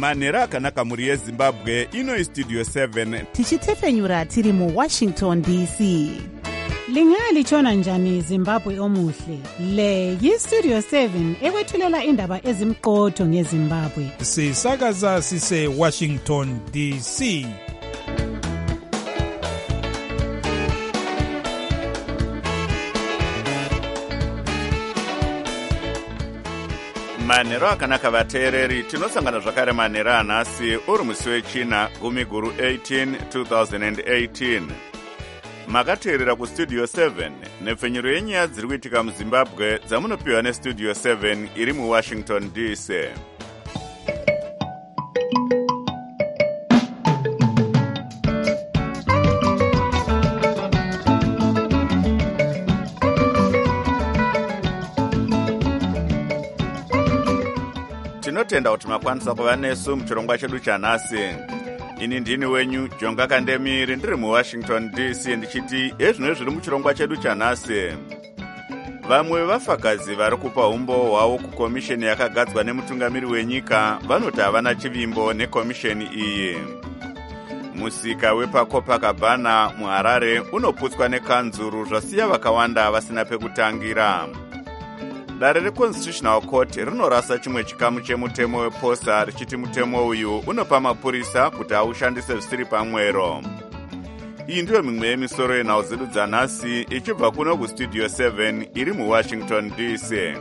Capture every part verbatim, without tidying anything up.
manhero akanaka mhuri yezimbabwe. Ino Studio seven tichitefenyura tiri mu Washington D C. Lingalitshona njani Zimbabwe omuhle? Le yi-Studio seven ekwethulela indaba ezimqotho ngeZimbabwe. Sisakaza sise Washington D C. manhero akanaka vateereri. Tinosangana zvakare manhero anhasi uri musi wechina gumi guru eighteen twenty eighteen. Makateerera kustudio seven nepfenyuro yenyaya dziri kuitika muzimbabwe dzamunopiwa nestudio seven iri muwashington D C. Tinotenda kuti makwanisa kuva nesu muchirongwa chedu chanhasi. Ini ndini wenyu Jonga Kandemiri ndiri muWashington D C ndichiti ezvino zviri muchirongwa chedu chanhasi. Vamwe vafakazi vari kupa umbo hwavo kukomisheni yakagadzwa nemutungamiri wenyika vanoti havana chivimbo nekomisheni iyi. Musika wepaCopacabana muHarare unoputswa nekanzuru zvasiya vakawanda vasina pekutangira. Dare reConstitutional Court rinorasa chimwe chikamu chemutemo weposa richiti mutemo uyu unopa mapurisa kuti aushandise zvisiri pamwero. Iyi ndiyo mimwe yemisoro yenhau dzedu dzanhasi ichibva kuno kustudio seven iri muWashington D C.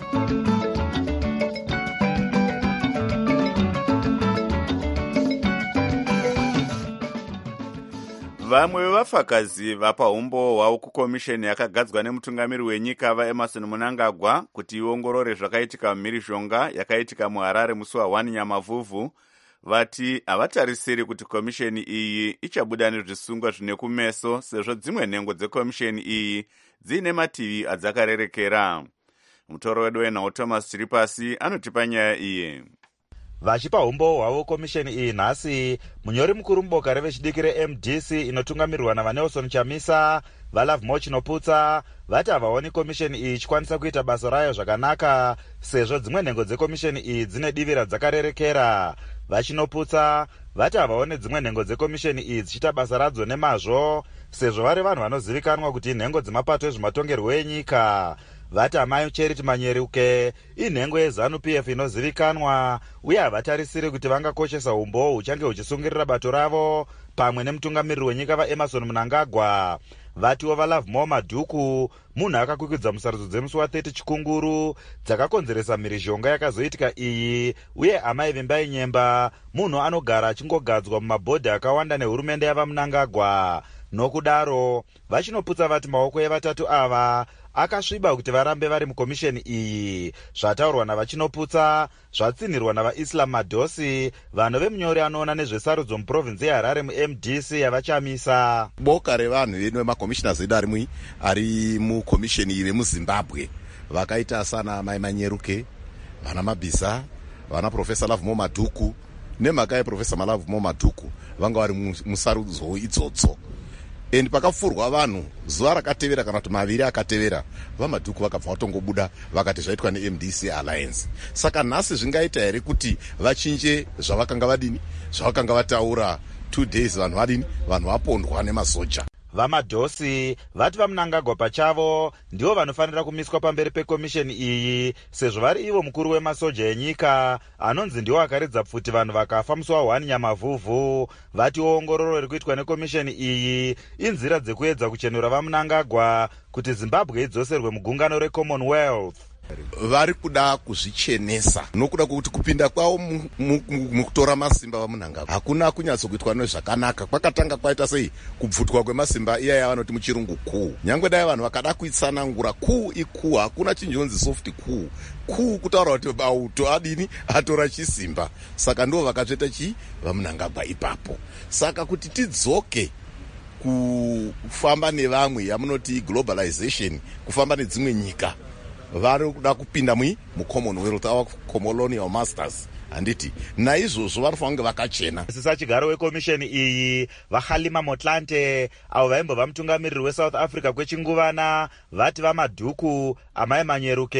Vamwe vevafakazi vapa umbo hwavo kukomisheni yakagadzwa nemutungamiri wenyika vaEmerson Mnangagwa kuti iongorore zvakaitika mumhirizhonga yakaitika muHarare musi wa1 Nyamavhuvhu vati havatarisiri kuti komisheni iyi ichabuda nezvisungwa zvine kumeso sezvo dzimwe nhengo dzekomisheni iyi dziine mativi adzakarerekera. Mutoro wedu wenhau Thomas Chiripasi anotipa nyaya iyi. Vachipa umbo hwavo komisheni iyi nhasi, munyori mukuru muboka revechidiki reM D C inotungamirwa naVanelson Chamisa, vaLovemore Chinoputsa, vati havaoni komisheni iyi ichikwanisa kuita basa rayo zvakanaka sezvo dzimwe nhengo dzekomisheni iyi dzine divi radzakarerekera. VaChinoputsa vati havaoni dzimwe nhengo dzekomisheni iyi dzichita basa radzo nemazvo sezvo vari vanhu vanozivikanwa kuti nhengo dzemapato ezvematongerwo enyika. Vati amai Charity Manyeruke inhengo yeZANU P F inozivikanwa uye havatarisiri kuti vangakoshesa umbo huchange huchisungirira bato ravo pamwe nemutungamiriri wenyika vaEmerson Mnangagwa. Vatiwo vaLovemore Madhuku munhu akakwikudza musarudzo dzemusi wa30 Chikunguru dzakakonzeresa mhirizhonga yakazoitika iyi uye amai Vimbai Nyemba munhu anogara achingogadzwa mumabhodhi akawanda nehurumende yavaMnangagwa. Nokudaro Vachinoputsa vati maoko evatatu ava akasviba kuti varambe vari mukomisheni iyi. Zvataurwa naVachinoputsa zvatsinirwa navaIslam Madosi, vanhu vemunyori anoona nezvesarudzo muprovinzi yeHarare muM D C yavaChamisa. Boka revanhu vemakomishina zedu ari ari mukomisheni iyi vemuZimbabwe vakaita sana Mai Manyeruke, vana Mabisa, vana Professor Lovemore Madhuku nemhaka yeProfessor Lovemore Madhuku vanga vari musarudzo idzodzo. And pakafurwa vanhu zuva rakatevera kana kuti maviri akatevera vaMadhuku vakabva vatongobuda vakati zvaitwa neM D C Alliance. Saka nhasi zvingaita here kuti vachinje zvavakanga vadini zvavakanga vataura two days vanhu vadini vanhu vapondwa nemasoja. VaMadosi vati vaMnangagwa pachavo ndivo vanofanira kumiswa pamberi pekomisheni iyi sezvo vari ivo mukuru wemasoja enyika anonzi ndiwo akaridza pfuti vanhu vakafa musi wa1 Nyamavhuvhu. Vati ongororo riri kuitwa nekomisheni iyi inzira dzekuedza kuchenura vaMnangagwa kuti Zimbabwe idzoserwe mugungano reCommonwealth. Vari kuda kuzvichenesa nokuda kwokuti kupinda kwavo mukutora masimba vaMnangagwa hakuna kunyatsokuitwa nezvakanaka. Kwakatanga kwaita sei kubvutwa kwemasimba iyaya vanoti muchirungu coup. Nyangwe dai vanhu vakada kuitsanangura coup icoup, hakuna chinjonzi soft coup. Coup kutaura kuti bauto adini atora chisimba. Saka ndivo vakatsveta chi vaMnangagwa ipapo. Saka kuti tidzoke kufamba nevamwe yamunoti globalization, kufamba nedzimwe nyika, vari kuda kupinda mui muCommonwealth our colonial masters. Handiti naizvozvo vanofanira vakachena. Sisa chigaro wekomisheni iyi vaHalima Motlanthe avo vaimbova mutungamiriri weSouth Africa kwechinguvana vati vaMadhuku, amai Manyeruke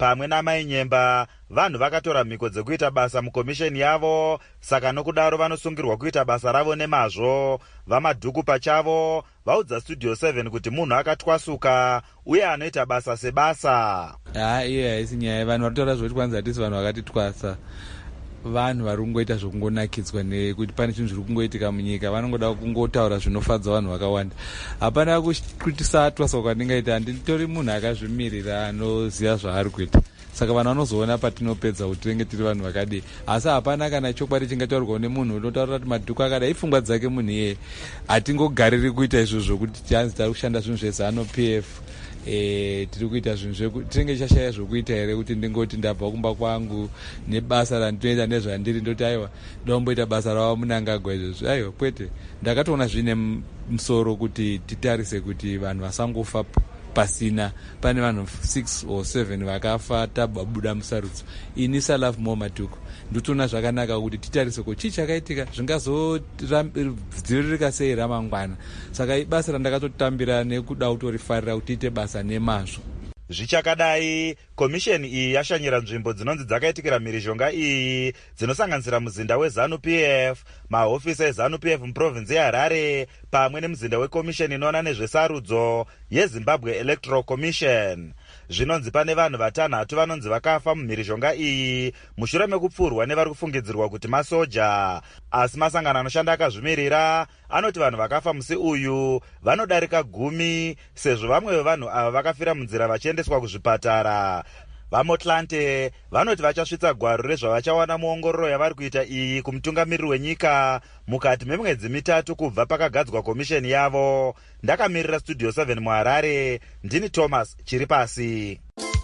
pamwe namai Nyemba vanhu vakatora mhiko dzekuita basa mukomisheni yavo, saka nokudaro vanosungirwa kuita basa ravo nemazvo. VaMadhuku pachavo vaudza Studio seven kuti munhu akatwasuka uye anoita basa sebasa. Ha, iyo haisi nyaya. Vanhu varitaura zvoti kwanza hatisi vanhu vakatitwasa. Vanhu vari kungoita zvokungonakidzwa nekuti pane chinhu zviri kungoitika munyika. Vanongoda kungotaura zvinofadza vanhu vakawanda. Hapana kuti satwaswa kwandingaita. Nditori munhu akazvimirira anoziva zvaari kuita. Saka vanhu vanozoona patinopedza kuti tinenge tiri vanhu vakadii. Asi hapana kana chokwadi chingataurwa nemunhu unotaura kuti Madhuku akadai ipfungwa dzake munhu iyeye. Hatingogariri kuita izvozvo kuti tianzi tari kushanda zvinhu zvezano P F. Eh, tiri kuita zvinhu tinenge tichashaya zvokuita here kuti ndingoti ndabva kumba kwangu nebasa randinoita nezvandiri ndoti aiwa ndomboita basa ravo Mnangagwa izvozvo. Aiwa kwete, ndakatoona zvine musoro kuti titarise kuti vanhu vasangofa pasina. Pane vanhu six or seven vakafa tababuda musarudzo. Ini saLovemore Madhuku ndotoona zvakanaka kuti titarise kuti chii chakaitika, zvingazodziviririka sei ramangwana. Saka ibasa randakatotambira nekuda kutorifarira kuti tiite basa nemazvo. Zvichakadai, komisheni iyi yashanyira nzvimbo dzinonzi dzakaitikira mhirizhonga iyi dzinosanganisira muzinda weZanu P F, mahofisi eZanu P F muprovinsi yeHarare, pamwe nemuzinda wekomisheni inoona nezvesarudzo yeZimbabwe Electoral Commission. Zvinonzi pane vanhu vatanhatu vanonzi vakafa mumhirizhonga iyi mushure mekupfurwa nevari kufungidzirwa kuti masoja. Asi masangano anoshanda akazvimirira anoti vanhu vakafa musi uyu vanodarika gumi, sezvo vamwe vevanhu ava vakafira munzira vachiendeswa kuzvipatara. VaMotlante vanoti vachasvitsa gwaro rezvavachawana muongororo yavari kuita iyi kumutungamiriri wenyika mukati memwedzi mitatu kubva pakagadzwa komisheni yavo. Ndakamirira Studio seven muHarare, ndini Thomas Chiripasi.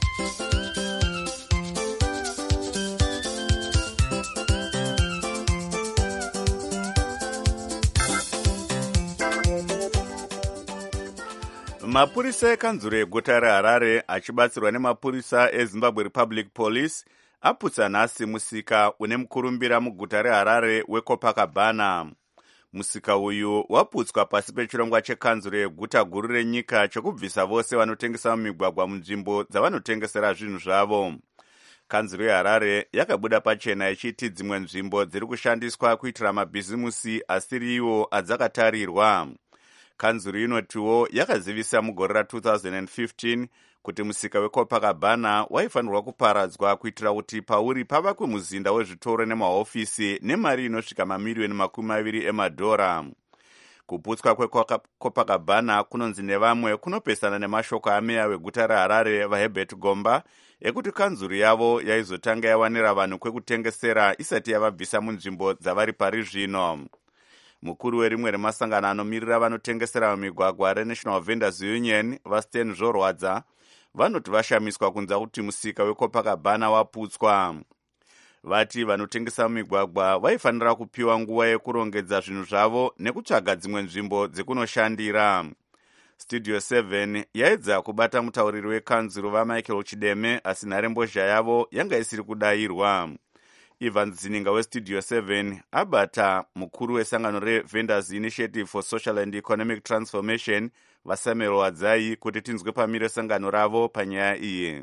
Mapurisa ekanzuro eguta reHarare achibatsirwa nemapurisa eZimbabwe Republic Police aputsa nhasi musika une mukurumbira muguta reHarare weCopacabana. Musika uyu waputswa pasi pechirongwa chekanzuro yeguta guru renyika chekubvisa vose vanotengesa mumigwagwa munzvimbo dzavanotengesera zvinhu zvavo. Kanzuro yeHarare yakabuda pachena ichiti dzimwe nzvimbo dziri kushandiswa kuitira mabhizimusi asiriwo adzakatarirwa. Kanzuro inotiwo yakazivisa mugore ra two thousand fifteen kuti musika weCopacabana waifanirwa kuparadzwa kuitira kuti pauri pavakwe muzinda wezvitoro nemahofisi nemari inosvika mamiriyoni makumi maviri emadhora. Kuputswa kweCopacabana kunonzi nevamwe kunopesana nemashoko ameya weguta reHarare vaHerbert Gomba ekuti kanzuro yavo yaizotanga yawanira vanhu kwekutengesera isati yavabvisa munzvimbo dzavari pari zvino. Mukuru werimwe remasangano anomirira vanotengesera mumigwagwa reNational Vendors Union vaStan Zvorwadza vanoti vashamiswa kunza kuti musika weCopacabana waputswa. Vati vanotengesa mumigwagwa vaifanira kupiwa nguva yekurongedza zvinhu zvavo nekutsvaga dzimwe nzvimbo dzekunoshandira. Studio seven yaedza kubata mutauriri wekanzuro vaMichael Chideme asi nharembozha yavo yanga isiri kudayirwa. Ivan Zininga weStudio seven abata mukuru wesangano reVendors Initiative for Social and Economic Transformation vaSamuel Wadzai kuti tinzwe pamire sangano ravo panyaya iyi.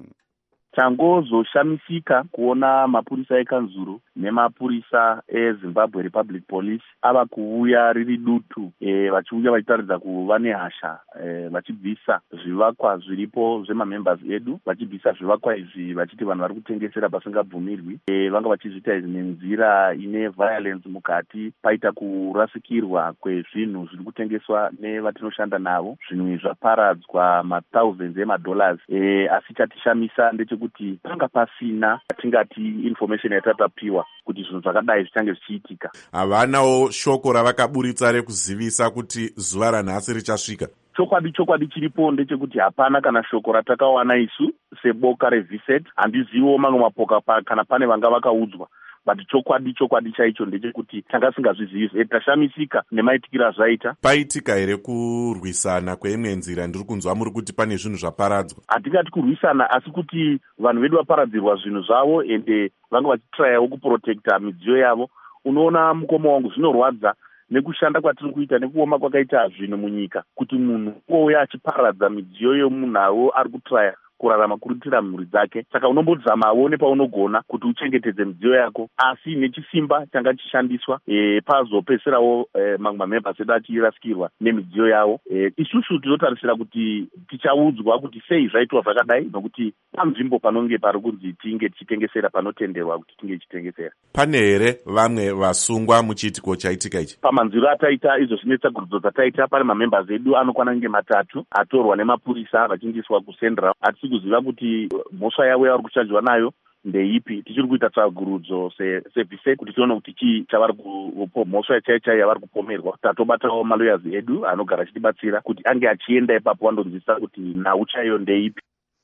Tangozoshamisika kuona mapurisa ekanzuro nemapurisa eZimbabwe Republic Police ava kuuya riri dutu e, vachiuya vachitaridza kuva nehasha e, vachibvisa zvivakwa zviripo zvemamembers edu, vachibvisa zvivakwa izvi vachiti vanhu vari kutengesera pasingabvumirwi. E, vanga vachizviita izvi nenzira ine violence mukati, paita kurasikirwa kwezvinhu zviri kutengeswa nevatinoshanda navo. Zvinhu izvi zvaparadzwa mathousands emadollars. E, asi chatishamisa ndechekuti kuti panga pasina tingati information yatatapiwa kuti zvinhu zvakadai zvichange zvichiitika. Havanawo shoko ravakaburitsa rekuzivisa kuti zuva ranhasi richasvika. Chokwadi chokwadi chiripo ndechekuti hapana kana shoko ratakawana isu seboka reViset. Handizivo mamwe mapoka pa, kana pane vanga vakaudzwa. But chokwadi chokwadi chaicho ndechekuti tanga singazvizivi. Tashamisika nemaitikira zvaita. Paitika here kurwisana kweimwe nzira? Ndiri kunzwa muri kuti pane zvinhu zvaparadzwa. Hatingati kurwisana asi kuti vanhu vedu vaparadzirwa zvinhu zvavo ende vanga vachitrayawo kuprotecta midziyo yavo. Unoona mukoma wangu zvinorwadza nekushanda kwatiri kuita nekuoma kwakaita zvinhu munyika kuti munhu ouya achiparadza midziyo yomunhu avo ari kutraya kurarama kurutira mhuri dzake. Saka unombozamawo nepaunogona kuti uchengetedze midziyo yako, asi nechisimba changa chishandiswa e, pazopedzisirawo e, mamwe mamembers edu achirasikirwa nemidziyo yavo. E, isusu tinotarisira kuti tichaudzwa kuti sei zvaitwa zvakadai, nokuti panzvimbo panonge pari kunzi tinge tichitengesera panotenderwa kuti tinge tichitengesera. Pane here vamwe vasungwa muchiitiko chaitika ichi? Pamanziro ataita izvo zvine tsagurudzo dzataita, pane mamembers edu anokwana kunge matatu atorwa nemapurisa vachinjiswa kuCentral. Hatisi kuziva kuti mhosva yavo yavari kuchanjwa nayo ndeipi. Tichiri kuita tsagurudzo sevhise kuti tione kuti chii chavari mhosva chaichai yavari kupomerwa. Tatobatawo malawyers edu anogara achitibatsira kuti ange achienda ipapo andonzwisisa kuti nhau chaiyo ndeipi.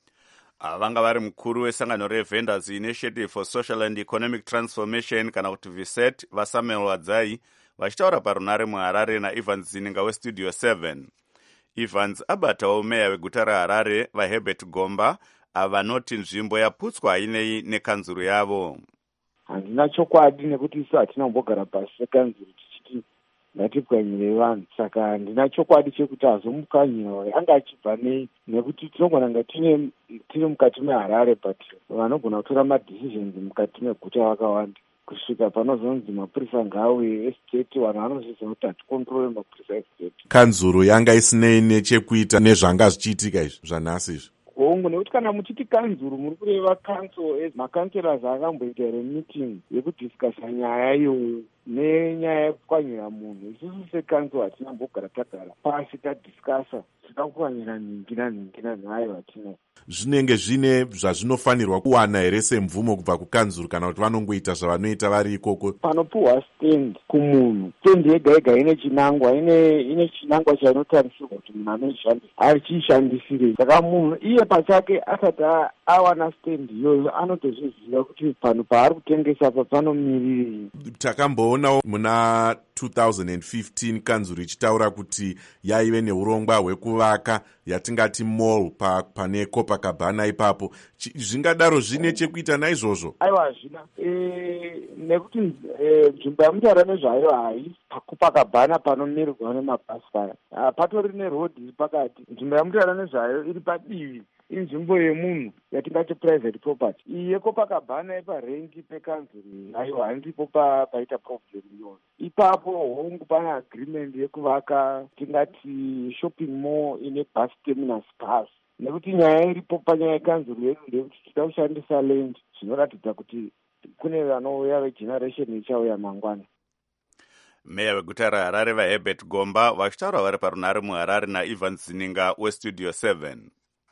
Vanga vari mukuru wesangano reVendors Initiative for Social and Economic Transformation kana kuti VSET vaSamuel Wadzai vachitaura parunare muHarare naEvans Zininga weStudio seven. Evans abatawo meya weguta raHarare vaHerbert Gomba avanoti nzvimbo yaputswa inei nekanzuru yavo. Handina chokwadi nekuti isu hatina kumbogara pasi nekanzuru tichiti ngatipwanyire vanhu. Saka handina chokwadi chekuti azomukanyira anga achibva nei, nekuti tinogona nga tine tiri mukati meHarare but vanogona kutora madecisions mukati meguta vakawanda. Kusvika panozonzi mapurisa ngauye estate, vanhu vanozviziva kuti hatikontrole mapurisa estate. Kanzuru yanga isinei nechekuita nezvanga zvichiitika izvi zvanhasi izvi? Hongu, nekuti kana muchiti kanzuru muri kureva council, makanselas akamboita remeeting yekudhiskasa nyaya iyoyo nenyaya yekupwanyira munhu. Isusu sekanzuro hatina mbogara tagara pasi tadhiskasa tikapwanyira nhingi nanhingi nanhayo hatina. Zvinenge zvine zvazvinofanirwa kuwana here semvumo kubva kukanzuru kana kuti vanongoita zvavanoita vari ikoko? Panopuhwa stand kumunhu, stand yega yega ine chinangwa, ine ine chinangwa chainotarisirwa kuti munhu anoishandisa achishandisirei. Saka munhu iye pachake asati awana stand iyoyo anotozviziva kuti panhu paari kutengesa apa panomirirei. Takamboonawo muna two thousand fifteen kanzuru ichitaura kuti yaive neurongwa hwekuvaka yatingati mall pa, pane Copacabana ipapo. Zvingadaro zvine chekuita naizvozvo? Aiwa, hazvina. E, nekuti nzvimbo e, yamutaura nezvayo hai paCopacabana panomirirwa nemabhasi paya. Patori neroad iri pakati. Nzvimbo yamutaura nezvayo iri padivi. Inzvimbo yemunhu yatingati private property. Iyi yeCopacabana iparengi pekanzuru aiwa handipo paita problem iyoyo. Ipapo hongu pana agreement yekuvaka tingati shopping mall ine bus terminus pass. Nekuti nyaya iripo panyaya yekanzuru yedu ndekuti tida kushandisa land zvinoratidza kuti kune vanouya vegeneration ichauya mangwana. Meya weguta raHarare vaHerbert Gomba vachitaura vari parunare muHarare naEvans Zininga weStudio seven.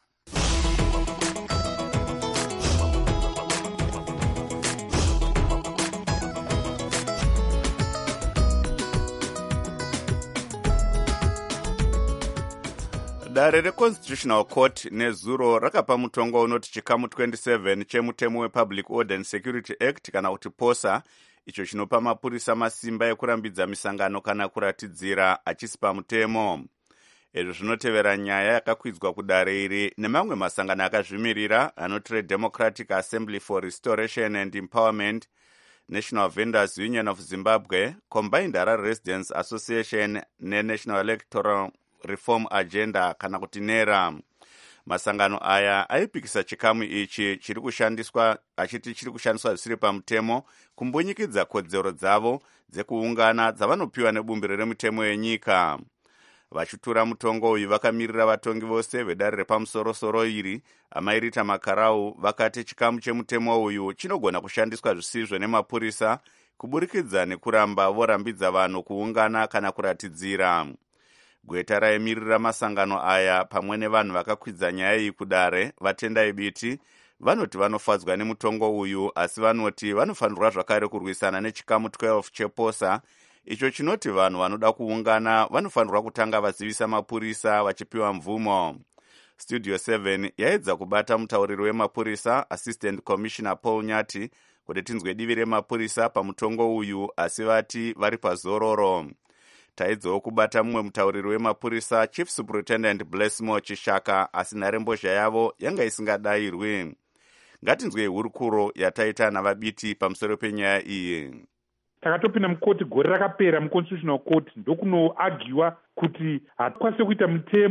Dare reConstitutional Court nezuro rakapa mutongo unoti chikamu twenty-seven chemutemo wePublic Order and Security Act kana kuti posa, icho chinopa mapurisa masimba ekurambidza misangano kana kuratidzira achisi pamutemo. Izvo zvinotevera nyaya yakakwidzwa kudare iri nemamwe masangano akazvimirira anoti Democratic Assembly for Restoration and Empowerment, National Vendors Union of Zimbabwe, Combined Harare Residents Association neNational Electoral Reform Agenda kana kuti NERA. Masangano aya aipikisa chikamu ichi chiri kushandiswa achiti chiri kushandiswa zvisiri pamutemo kumbunyikidza kodzero dzavo dzekuungana dzavanopiwa nebumbiro remutemo yenyika. Vachitura mutongo uyu vakamirira vatongi vose vedare repamusoro-soro iri amairita Makarau vakati chikamu chemutemo uyu chinogona kushandiswa zvisizvo nemapurisa kuburikidza nekuramba vorambidza vanhu kuungana kana kuratidzira. Gweta raimirira masangano aya pamwe nevanhu vakakwidza nyaya iyi kudare vatendai biti vanoti vanofadzwa nemutongo uyu, asi vanoti vanofanirwa zvakare kurwisana nechikamu twelve cheposa icho chinoti vanhu vanoda kuungana vanofanirwa kutanga vazivisa mapurisa vachipiwa mvumo. Studio seven yaedza kubata mutauriri wemapurisa Assistant Commissioner Paul Nyati kuti tinzwe divi remapurisa pamutongo uyu, asi vati vari pazororo. Taedzawo kubata mumwe mutauriri wemapurisa Chief Superintendent Blessmore Chishaka, asi nharembozha yavo yanga isingadayirwi. Ngatinzwe hurukuro yataita navabiti pamusoro penyaya iyi. Takatopinda mukoti gore rakapera muConstitutional Court ndokunoagiwa kuti hatikwanise kuita mutemo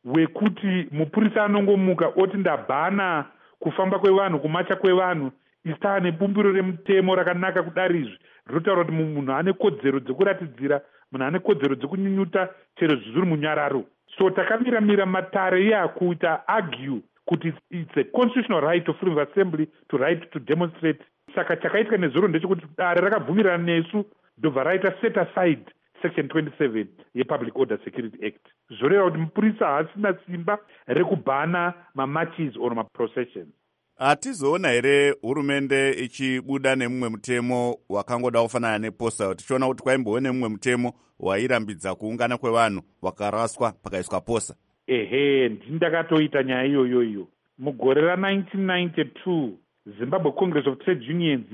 wekuti mupurisa anongomuka oti ndabhana kufamba kwevanhu, kumacha kwevanhu, istaa nebumbiro remutemo rakanaka kudari izvi rinotaura kuti munhu ane kodzero dzekuratidzira, munhu ane kodzero dzekunyunyuta chero zviri munyararo. So takamiramira matare iye akuita argue kuti it's a constitutional right of freedom of assembly to right to demonstrate. Saka chakaitwa nezuro ndechekuti dare rakabvumirana nesu ndobva raita set aside section twenty-seven yepublic order security act, zvoreva kuti mupurisa haasina simba rekubhana mamatches or maprocessions. Hatizoona here hurumende ichibuda nemumwe mutemo wakangoda kufanana neposa, tichiona kuti kwaimbowe nemumwe mutemo wairambidza kuungana kwevanhu wakaraswa pakaiswa posa. Ehe, ndindakatoita nyaya iyoyo iyo. Mugore ra nineteen ninety-two Zimbabwe Congress of Trade Unions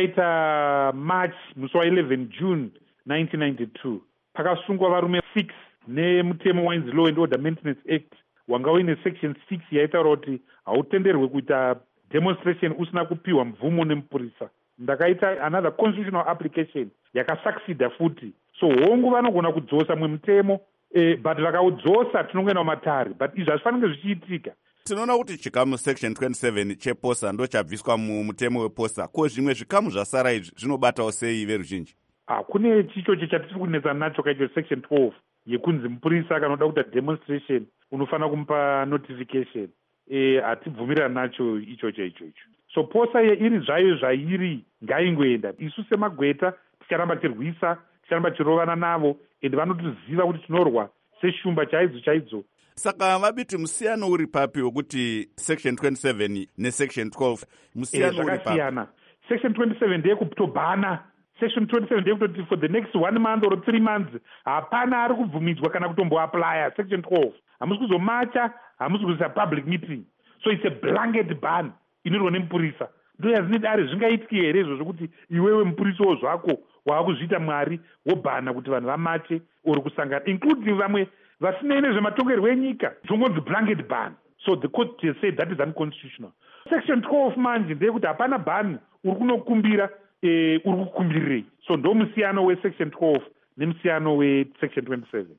yakaita march musi wa eleven June nineteen ninety-two. Pakasungwa varume six nemutemo Wines Law and Order Maintenance Act wanga uine section six yaitaura kuti hautenderwe kuita demonstration usina kupiwa mvumo nemupurisa. Ndakaita another constitutional application yakasucceeda futi. So hongu vanogona kudzosa mwe mutemo eh, but vakaudzosa tinongoenda mumatare, but izvi hazvifanike zvichiitika. Tinoona kuti chikamu section twenty-seven cheposa ndo chabviswa mumutemo weposa. Ko zvimwe zvikamu zvasara izvi zvinobatawo sei veruzhinji? Ah, kune chichoche chatiri kunetsana nacho kaicho section twelve yekunzi mupurisa kana uda kuita demonstration unofanira kumupa notification. Eh, hatibvumirana nacho ichocho ichocho. So posa ye iri zvayo zvairi ngaingoenda. Isu semagweta ticharamba tirwisa, ticharamba tirovana navo, ende vanotiziva kuti tinorwa seshumba chaidzo chaidzo. Saka vabiti musiyano uri papi wekuti section twenty-seven nesection twelve musiyano uri papi? Section twenty-seven ndeye kutobhana. Section twenty-seven ndeye kutoti for the next one month or three months hapana ari kubvumidzwa kana kutomboaplya. Section twelve hamusi kuzomacha, hamusi kuzoita public meeting. So it's a blanket ban inoitwa nemupurisa. Ndo yazvinoti ari zvingaitiki here izvo zvokuti iwewe mupurisawo zvako waakuzviita mwari wobhana kuti vanhu vamache uri kusangana, including vamwe vasinei nezvematongerwo enyika, zvongonzi blanket ban. So the court has said that is unconstitutional. Section twelve manje ndeyekuti hapana ban uri kunokumbira eh, uri kukumbirirei. So ndo musiyano wesection twelve nemusiyano wesection twenty-seven.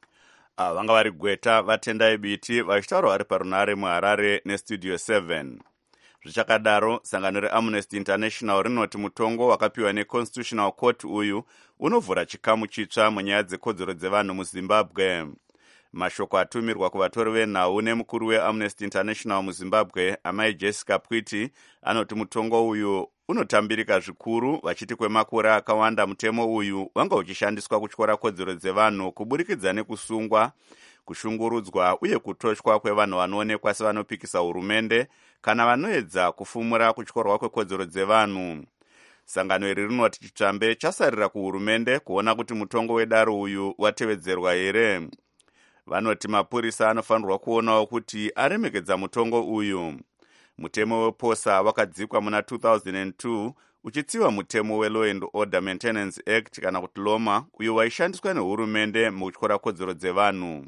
Ah, vanga vari Gweta Vatendai Biti vachitaura vari parunare muHarare nestudio seven. Zvichakadaro, sangano reAmnesty International rinoti mutongo wakapiwa neConstitutional Court uyu unovhura chikamu chitsva munyaya dzekodzero dzevanhu muZimbabwe. Mashoko atumirwa kuvatori venhau nemukuru weAmnesty International muZimbabwe, Amai Jessica Pwiti, anoti mutongo uyu unotambirika zvikuru, vachiti kwemakore akawanda mutemo uyu wanga uchishandiswa kutyora kodzero dzevanhu kuburikidza nekusungwa, kushungurudzwa uye kutoshwa kwevanhu vanoonekwa sevanopikisa hurumende kana vanoedza kufumura kutyorwa kwekodzero dzevanhu. Sangano iri rinoti chitsvambe chasarira kuhurumende kuona kuti mutongo wedare uyu watevedzerwa here. Vanoti mapurisa anofanirwa kuonawo kuti aremekedza mutongo uyu. Mutemo weposa wakadzikwa muna two thousand two uchitsiva mutemo weLaw and Order Maintenance Act kana kuti Loma, uyo waishandiswa nehurumende mukutyora kodzero dzevanhu.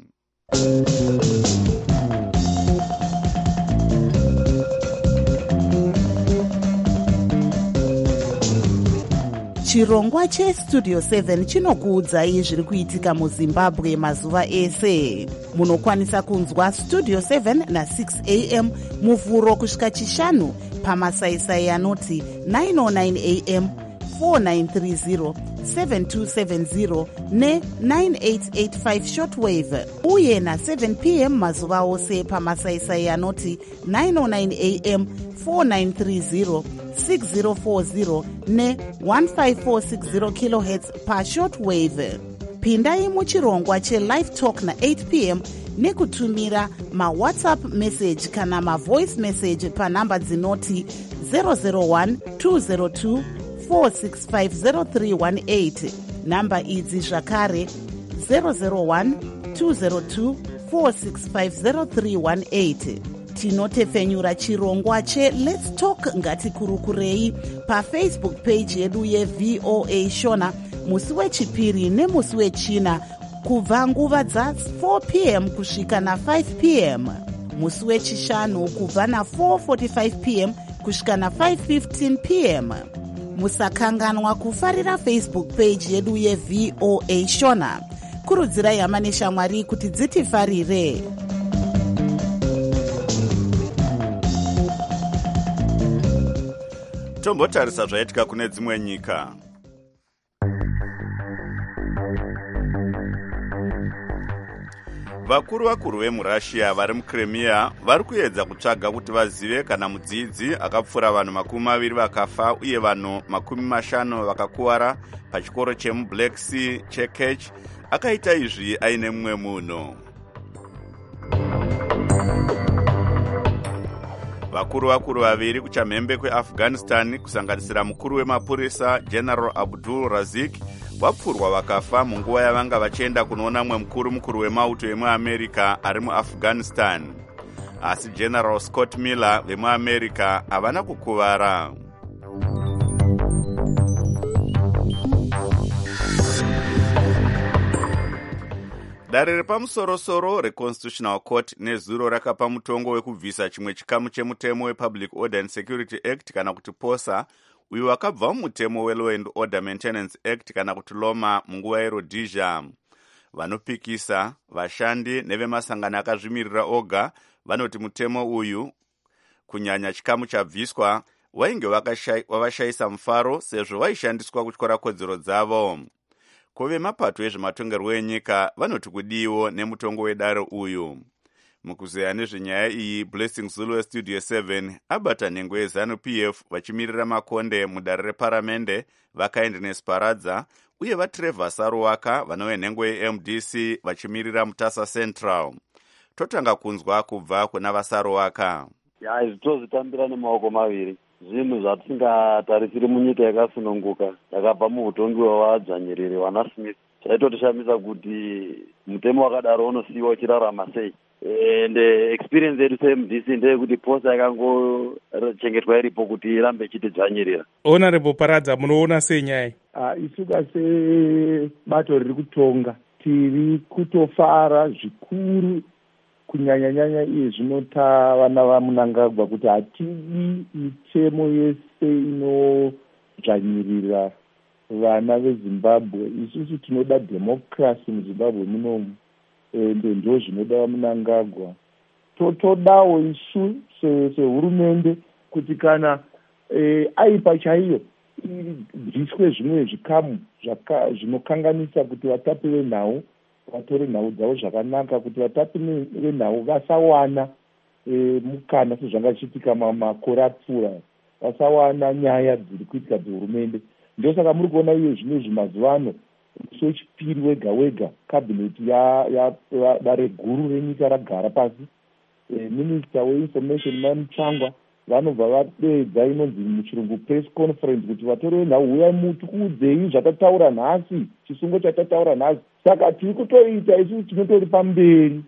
Chirongwa chestudio seven chinokuudzai zviri kuitika muZimbabwe mazuva ese. Munokwanisa kunzwa studio seven na six a m muvhuro kusvika chishanu pamasaisai anoti nine oh nine a m, four nine three zero, seven two seven zero ne nine eight eight five shortwave, uye na seven p m mazuva ose pamasaisai anoti nine oh nine a m, four nine three zero, six zero four zero ne one five four six zero kilohertz pa shortwave. Pindai muchirongwa chelive talk na eight p m nekutumira mawhatsapp message kana mavoice message pa namba dzinoti zero zero one two zero two four six five zero three one eight. Namba idzi zvakare zero zero one two zero two four six five zero three one eight. Tinotefenyura chirongwa che Let's Talk Ngatikurukurei pa Facebook page yedu ye V O A Shona musi wechipiri nemusi wechina kubva nguva dza four p m kusvika na five p m, musi wechishanu kubva na four forty-five p m kusvika na five fifteen p m. Musakanganwa kufarira Facebook page yedu ye V O A Shona. Kurudzirai hama neshamwari kuti dzitifarire. tombotarisa zvaitika kune dzimwe nyika. Vakuru vakuru vemurussia vari muCrimea vari kuedza kutsvaga kuti vazive kana mudzidzi akapfuura vanhu makumi maviri vakafa uye vanhu makumi mashanu vakakuwara pachikoro chemublack sea chekech akaita izvi aine mumwe munhu. Vakuru vakuru vaviri kuchamhembe kweAfghanistan kusanganisira mukuru wemapurisa General Abdul Razik vapfurwa vakafa munguva yavanga vachienda kunoona mwe mukuru mukuru wemauto vemuamerica ari muAfghanistan. Asi General Scott Miller vemuamerica havana kukuvara. Dare repamusoro-soro reConstitutional Court nezuro rakapa mutongo wekubvisa chimwe chikamu chemutemo wePublic Order and Security Act kana kuti posa, uyu wakabva mumutemo weLaw and Order Maintenance Act kana kuti Loma munguva yeRhodesia. Vanopikisa, vashandi nevemasangano akazvimirira oga vanoti mutemo uyu, kunyanya chikamu chabviswa, wainge wavashayisa mufaro sezvo vaishandiswa kutyora kodzero dzavo. Kove mapato ezvematongerwo enyika vanoti kudiwo nemutongo wedare uyu. Mukuzeya nezvenyaya iyi, Blessing Zulu weStudio seven abata nhengo yeZanu-P F vachimirira makonde mudare reparamende vakaendines Paradza uye vaTrevor Saruwaka vanove nhengo yeM D C vachimirira Mutasa Central. Totanga kunzwa kubva kuna vaSaruwaka. Ya, izvi tozvitambira nemaoko maviri. Zvinhu zvatisingatarisiri munyika yakasununguka yakabva muutongi wavadzvanyiriri wana Smith. Zvaitotishamisa kuti mutemo wakadaro unosiyiwa uchirarama sei. Ende experience yedu seM D C ndeyekuti posa yakangochengetwa iripo kuti irambe ichitidzvanyirira. Honorable Paradza, munoona sei nyaya? Ah, isuka sebato riri kutonga tiri kutofara zvikuru kunyanya-nyanya iye zvinota vana vaMunangagwa kuti hatidi mitemo yese inodzvanyirira vana veZimbabwe. Isusu tinoda democracy muZimbabwe munomu, ende ndo zvinoda vaMunangagwa. Totodawo isu sehurumende kuti kana e, aipa chaiyo ibviswe zvimwe zvikamu zvinokanganisa kuti vatapi venhau vatore nhau dzavo zvakanaka, kuti vatapi venhau vasawana e, mukana sezvanga chiitika makore apfuura, vasawana nyaya dziri kuitika dzehurumende. Ndosaka muri kuona iye zvinezvi mazuva ano musi wechipiri wega wega kabineti yadare guru renyika ragara pasi. E, minista weinformation Mamutsvangwa vanobva vadeedza inonzi muchirungu press conference kuti vatore venhau uyai mutiudzei zvatataura nhasi, chisungo chatataura nhasi. Saka tiri kutoita isusu tinotori pamberi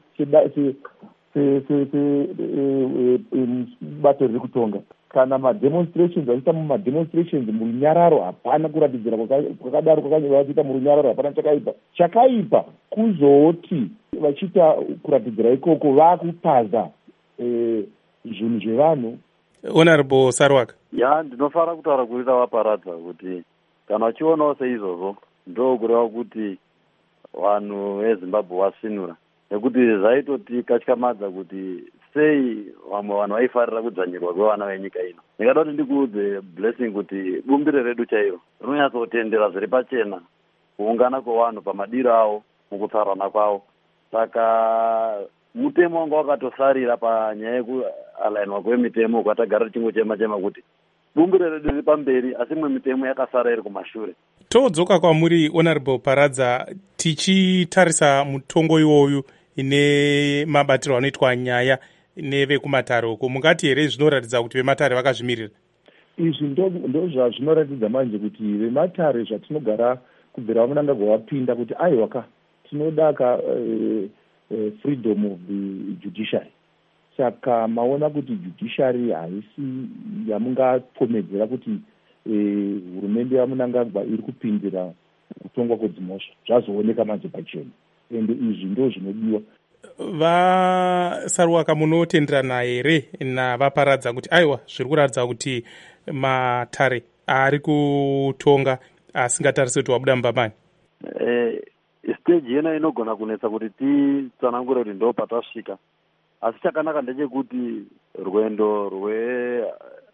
sebato riri kutonga. Kana mademonstrations vachiita mumademonstrations murunyararo hapana kuratidzira kwakadaro kwakanyanya murunyararo hapana chakaipa. Chakaipa kuzoti vachiita kuratidzira ikoko vakupaza zvinhu zvevanhu. Honorable Saruwaka. Ya, ndinofara kutaura kurita vaparadza kuti kana vachionawo seizvozvo ndo kureva kuti vanhu veZimbabwe vasvinura, nekuti zvaitoti katyamadza kuti sei vamwe vanhu vaifarira kudzvanyirwa kwevana venyika ino. Ndingada kuti ndikuudze Blessing kuti bumbire redu chairo rinonyatsotendera zviri pachena kuungana kwevanhu pamadiro avo mukutsarana kwavo. Saka mutemo wanga wakatosarira panyaya yekualainwa kwemitemo kwatagara tichingochema chema kuti bumbire redu riri pamberi asi imwe mitemo yakasara iri kumashure. Todzoka kwamuri Honorable Paradza, tichitarisa mutongo iwoyu ine mabatiro anoitwa nyaya nevekumatare uko, mungati here zvinoratidza kuti vematare vakazvimirira? Izvi ndo zvazvinoratidza manje kuti vematare zvatinogara kubvira vaMunangagwa vapinda kuti aiwaka tinoda ka uh, uh, freedom of the judiciary. Saka maona kuti judiciary haisi yamungapomedzera kuti hurumende yaMunangagwa iri kupindira kutongwa kwedzimhosva. Zvazooneka manje pachena, ende izvi ndo zvinodiwa. VaSaruwaka, munotenderana here navaParadza kuti aiwa zviri kuratidza kuti matare ari kutonga asingatarise kuti wabuda mubamani? Eh, stage yena inogona kunetsa kuti titsanangure kuti ndo patasvika, asi chakanaka ndechekuti rwendo rwematongerwo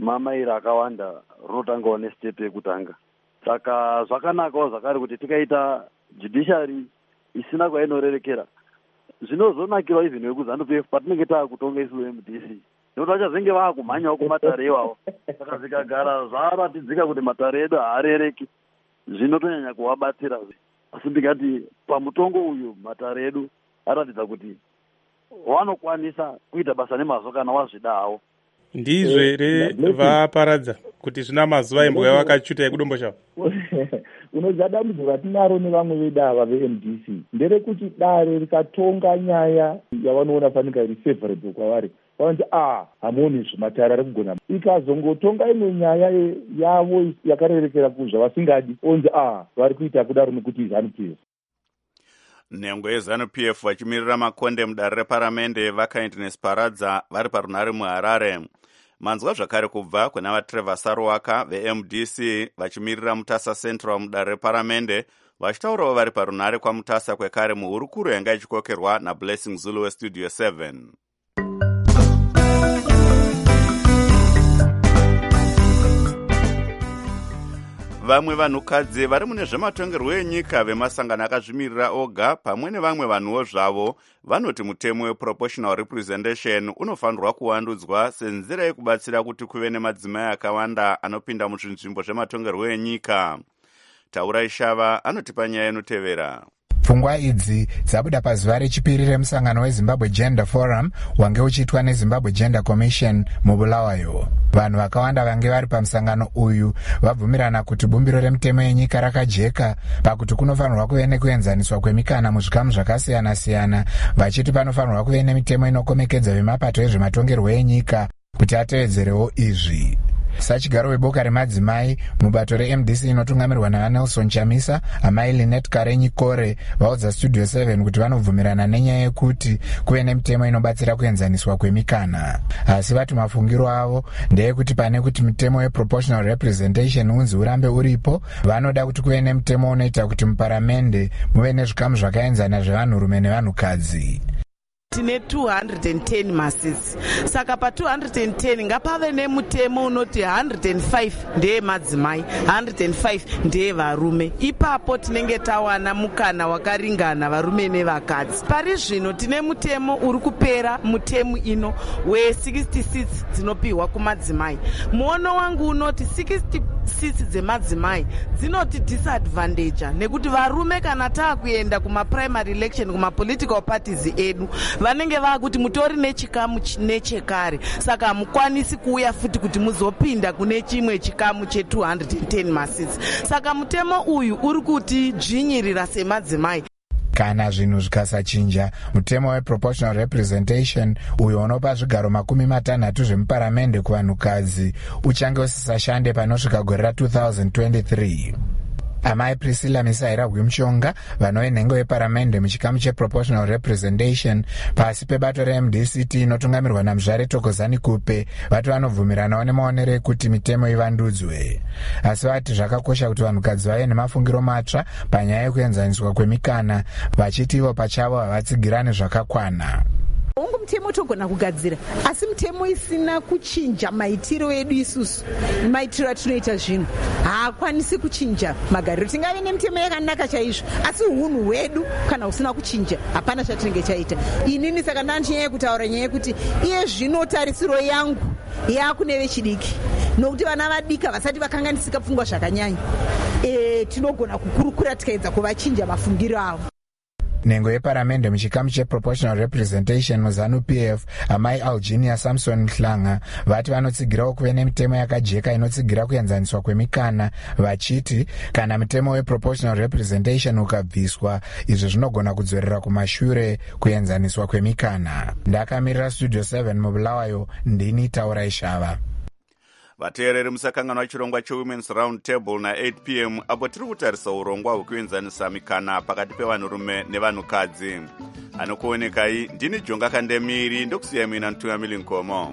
mamairi akawanda rinotangawo nestepe yekutanga. Saka zvakanakawo zvakare kuti tikaita judiciary isina kwainorerekera, zvinozonakirawo even wekuZANU-P F patinenge taakutonga isu M D C, nokuti vachazenge vaakumhanyawo kumatare iwawo. Saka zvikagara zvaratidzika kuti matare edu haarereki, zvinotonyanya kuvabatsira. Asi ndikati pamutongo uyu matare edu aratidza kuti vanokwanisa kuita basa nemazvo kana wazvida hawo. Ndizvo here vaparadza kuti zvina mazuva imbwa vakachuta yekudombo chavo? Unoziva dambudziko ratinaro nevamwe vedava ve-M D C nderekuti dare rikatonga nyaya yavanoona fanika iri favorable kwavari, vanoti ah hamuoni zvimatare ari kugona. Ikazongotonga imwe nyaya yavo yakarerekera kuzvavasingadi, onzi ah vari kuita kudaro nekuti ZANU-P F. Nhengo yeZANU-P F vachimirira makonde mudare reparamende vaKindness Paradza vari parunare muHarare. Manzwa zvakare kubva kuna vaTrevor Sarwaka ve-M D C vachimirira Mutasa Central mudare reparamende, vachitaurawo vari parunare kwaMutasa kwekare muhurukuro yanga ichikokerwa naBlessing Zulu weStudio seven. Vamwe vanhukadzi vari mune zvematongerwo enyika vemasangano akazvimirira oga pamwe nevamwe vanhuwo zvavo vanoti mutemo weproportional representation unofanirwa kuwandudzwa senzira yekubatsira kuti kuve nemadzimai akawanda anopinda muzvinzvimbo zvematongerwo enyika. Taurai Shava anotipa nyaya inotevera. Pfungwa idzi dzabuda pazuva rechipiri remusangano weZimbabwe Gender Forum wange uchiitwa neZimbabwe Gender Commission muBulawayo. Vanhu vakawanda vange vari pamusangano uyu vabvumirana kuti bumbiro remutemo yenyika rakajeka pakuti kunofanirwa kuve nekuenzaniswa kwemikana muzvikamu zvakasiyana-siyana, vachiti panofanirwa kuve nemitemo inokomekedza vemapato ezvematongerwo enyika kuti atevedzerewo izvi. Sachigaro weboka remadzimai mubato re-M D C inotungamirwa naVanelson Chamisa, amai Linet Karenyi Kore vaudza Studio seven kuti vanobvumirana nenyaya yekuti kuve nemitemo inobatsira kuenzaniswa kwemikana. Asi vati mafungiro avo ndeyekuti pane kuti mitemo weproportional representation unzi urambe uripo, vanoda kuti kuve nemitemo unoita kuti muparamende muve nezvikamu zvakaenzana zvevanhurume nevanhukadzi. Tine two hundred ten masses, saka pa two hundred ten ngapave nemutemo unoti one hundred five ndeye madzimai, one hundred five ndeye varume. Ipapo tinenge tawana mukana wakaringana varume nevakadzi. Pari zvino tine mutemo uri kupera mutemo ino we sixty seats dzinopiwa kumadzimai. Muono wangu unoti sixty seats dzemadzimai dzinoti disadvantage nekuti varume kana taakuenda kuma primary election kuma political parties edu vanenge vakuti mutori nechikamu nechekare, saka hamukwanisi kuuya futi kuti muzopinda kune chimwe chikamu che two hundred ten masses. Saka mutemo uyu uri kuti dzvinyirira semadzimai. Kana zvinhu zvikasachinja, mutemo weproportional representation uyo unopa zvigaro makumi matanhatu zvemuparamende kuvanhukadzi uchange usisashande panosvika gore ra two thousand twenty-three. Amai Priscilla Misaira Gwimshonga vanove nhengo yeparamende muchikamu cheproportional representation pasi pebato re-M D C T inotungamirwa naMuzvare Thokozani Kupe vati vanobvumiranawo nemaonero ekuti mitemo ivandudzwe. Asi vati zvakakosha kuti vanhukadzi vave nemafungiro matsva panyaya yekuenzaniswa kwemikana, vachiti ivo pachavo havatsigirane zvakakwana. Ungu mutemo togona kugadzira, asi mutemo isina kuchinja maitiro edu isusu, maitiro atinoita zvinhu haakwanisi kuchinja magariro. Tingave nemitemo yakanaka chaizvo, asi hunhu hwedu kana usina kuchinja hapana chatinenge chaita. Inini saka ndandinyaya kutaura nyaya yekuti iye zvino tarisiro yangu yaakune vechidiki, nokuti vana vadika vasati vakanganisika pfungwa zvakanyanya, e, tinogona kukurukura tikaedza kuvachinja mafungiro avo. Nhengo yeparamende muchikamu cheproportional representation muZANU-P F amai Alginia Samson Mhlanga vati vanotsigirawo kuve nemitemo yakajeka inotsigira kuenzaniswa kwemikana, vachiti kana mutemo weproportional representation ukabviswa, izvi zvinogona kudzorera kumashure kuenzaniswa kwemikana. Ndakamirira Studio seven muBulawayo, ndini Taurai Shava. Vateereri musakanganwa chirongwa cheWomen's Round Table na eight p m apo tiri kutarisa urongwa hwekuenzanisa mikana pakati pevanhurume nevanhukadzi. Anokuonekai ndini Jonga Kandemiri, ndokusiya mina Ntungamili Nkomo.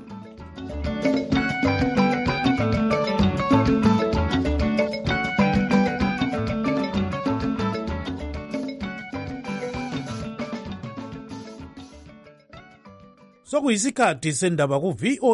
Sokuyisikhathi sendaba ku V O